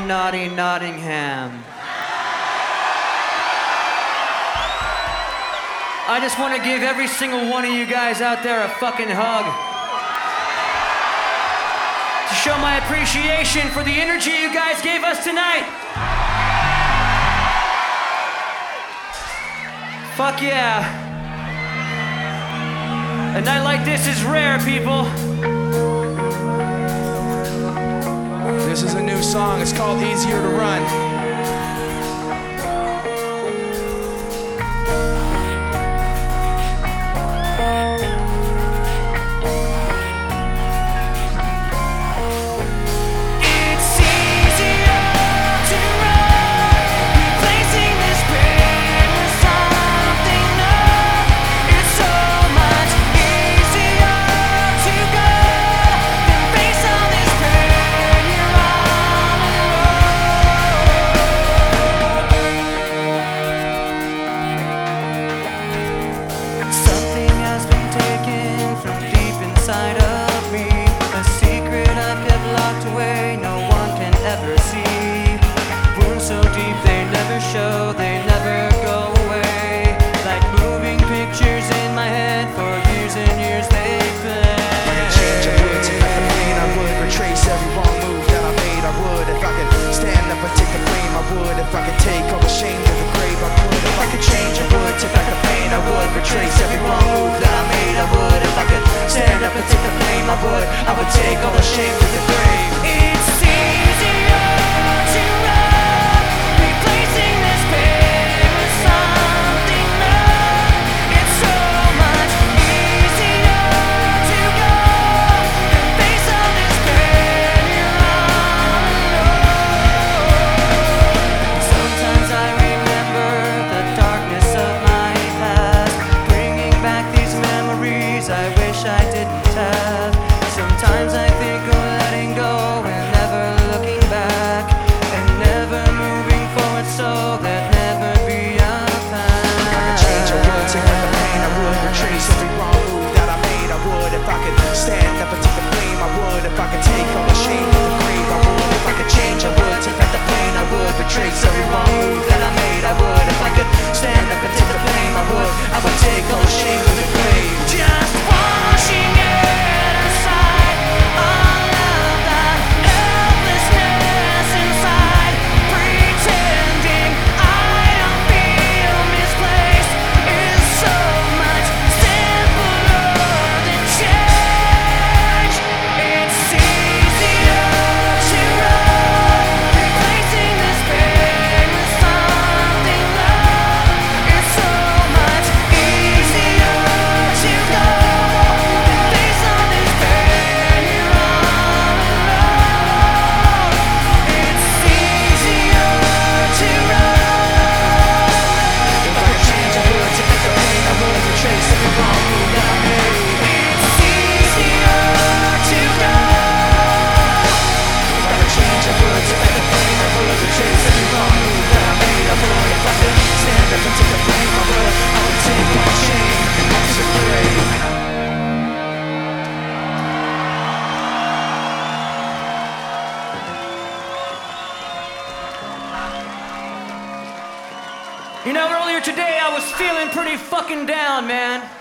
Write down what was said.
from naughty Nottingham. I just want to give every single one of you guys out there a fucking hug. To show my appreciation for the energy you guys gave us tonight. Fuck yeah. A night like this is rare, people. This is a new song, it's called Easier to Run. Inside of me, a secret I've kept locked away, no one can ever see. Wounds so deep they never show, they never go away. Like moving pictures in my head, for years and years they play. If I could change, I would. Take back the pain, I would. Retrace every wrong move that I made, I would. If I could stand up and take the blame, I would. If I could take all the shame to the grave, I would. If I could change, I would. Take back the pain, I would. Retrace every wrong move that I made, I would. If I could stand up and take the blame, I would take all the shame to the grave. It's easier to run, replacing this pain with something new. It's so much easier to go than face all this pain you're on alone. Sometimes I remember the darkness of my past, bringing back these memories I wish I didn't have. Sometimes I think of letting go and never looking back, and never moving forward so there'd never be a path. If I could change, I would. Take back the pain, I would. Retrace every wrong move that I made, I would. If I could stand up and take the blame, I would. If I could take all the shame to the grave, I would. If I could change, I would. Take back the pain, I would. Retrace every wrong move that I made, I would. If I could stand up and take the blame, I would take all the shame to the grave. Just washing it aside, all of that helplessness inside, pretending I don't feel misplaced is so much simpler than change. It's easier to run, replacing this pain with something new. It's so much easier to go than face all this pain you're all alone. It's easier to run. If I could change, I would. Take back the pain, I would. Retrace every wrong move that I made. It's easier to go. If I could change, I would. Take back the pain, I would. Retrace every wrong move that I made, I would. If I could stand up and take the blame, I would take all the shame to the grave. You know, earlier today I was feeling pretty fucking down, man.